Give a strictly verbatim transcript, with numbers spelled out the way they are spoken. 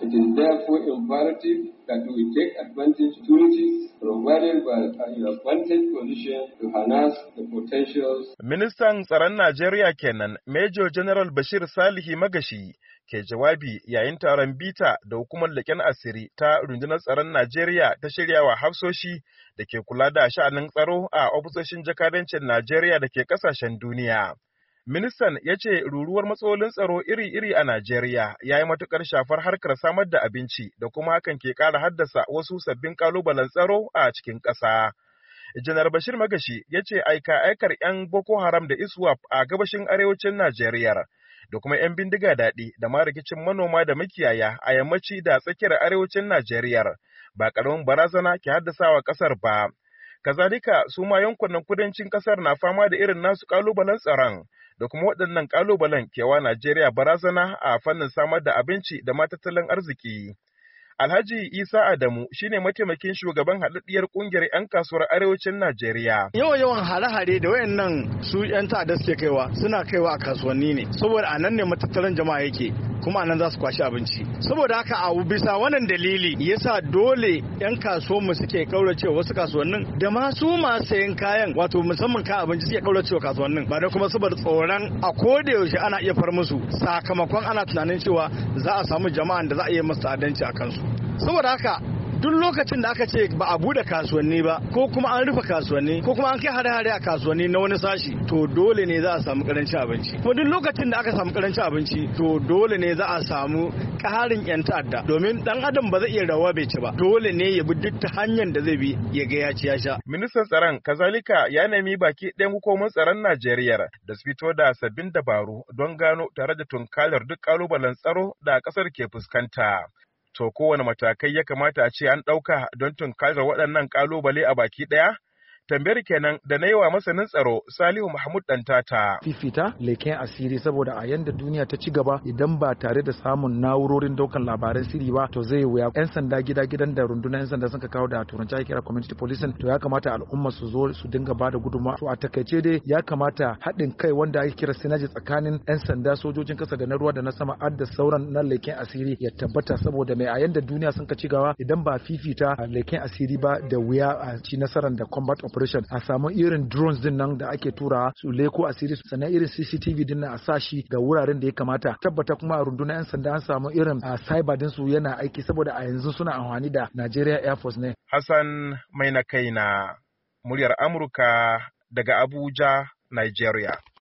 It is therefore imperative that we take advantage of opportunities provided by our advantage position to harness the potentials. Ministan tsaron Najeriya kenan, Major General Bashir Salihi Magashi, ke jawabi yayin taron bita da hukumar leƙen asiri ta rundunar tsaron Najeriya ta shiryawa hafsoshi da ke kula da sha'anin tsaro a ofisoshin jakadancin Najeriya da ke ƙasashen duniya. Ministan ya ce ruruwar matsalolin tsaro iri-iri a Najeriya ya yi matuƙar shafar harkar samar da abinci da kuma hakan ke ƙara haddasa wasu sabbin ƙalubalen tsaro a cikin ƙasa. Janar Bashir Magashi ya ce aika-aikar 'yan Boko Haram da ISWAP a gabashin arewacin Najeriya da kuma 'yan bindiga daɗi da ma rikicin manoma da makiyaya a yammaci da tsakiyar arewacin Najeriya ba ƙaramin barazana ke haddasawa ƙasar ba. Kazalika su ma yankunan kudancin ƙasar na fama da irin nasu ƙalubalen tsaron. Da kuma waɗannan ƙalubalen kewa Najeriya barazana a fannin samar da abinci da ma tattalin arziki. Alhaji Isa Adamu shine mataimakin shugaban haɗaɗɗiyar ƙungiyar 'yan kasuwar arewacin Najeriya. Yawan yawan hare-hare da wayannan su 'yan ta'adda suke kaiwa suna kaiwa a kasuwanni ne saboda anan ne matattaran jama'a yake kuma anan za su kwashi abinci. Saboda haka a bisa wannan dalili yasa dole 'yan kasuwanmu suke kauracewa wasu kasuwannin da ma su masu sayan kayan wato musamman kayan abinci suke kauracewa kasuwannin ba da kuma saboda tsoron a koda yaushe ana iya far musu sakamakon ana tunanin cewa za a samu jama'an da za a iya masu ta'addanci a kansu. Saboda haka duk lokacin da aka ce ba a bude kasuwanni ba ko kuma an rufe kasuwanni ko kuma an kai hare-hare a kasuwanni na wani sashi to dole ne za a samu karancin abinci. Kuma duk lokacin da aka samu karancin abinci to dole ne za a samu ƙarin 'yan ta'adda domin dan adam ba zai iya rawa bai ci ba dole ne ya bi duk ta hanyar da zai bi ya ga ya ci ya sha. Ministan tsaron kazalika ya nemi baki ɗayan hukumomin tsaron Najeriya da su fito da sabbin dabaru don gano tare da tunkalar duk ƙalubalen tsaro da ƙasar ke fuskanta. To kowane matakai ya kamata a ce an ɗauka don tunkarar waɗannan ƙalubale a baki ɗaya? Tambayar kenan da na yi wa masanin tsaro Salihu Mahmud Dantata. Fifita leken asiri saboda a yanda duniya ta ci gaba idan ba tare da samun na'urorin daukan labaran sirri ba to zai wuya. Yan sanda gida gidan da rundunar yan sanda suka kawo da turanci ake kira community policing to ya kamata al'umma su zo su dinga ba da gudunmawa. To a takaice dai ya kamata haɗin kai wanda ake kira synergy tsakanin yan sanda sojojin kasa da na ruwa da na sama har da sauran na leken asiri ya tabbata saboda mai a yanda duniya sun ka ci gaba idan ba fifita leken asiri ba da wuya a ci nasarar da combat operation a samu irin drones din nan da ake tura su leko asiri sannan irin C C T V din nan a sashi ga wuraren da ya kamata tabbata kuma a rundunar yan sanda an samu irin a cyber din su yana aiki saboda a yanzu suna amfani da Nigeria Air Force ne. Hassan Mai na kaina muryar Amurka daga Abuja, Nigeria.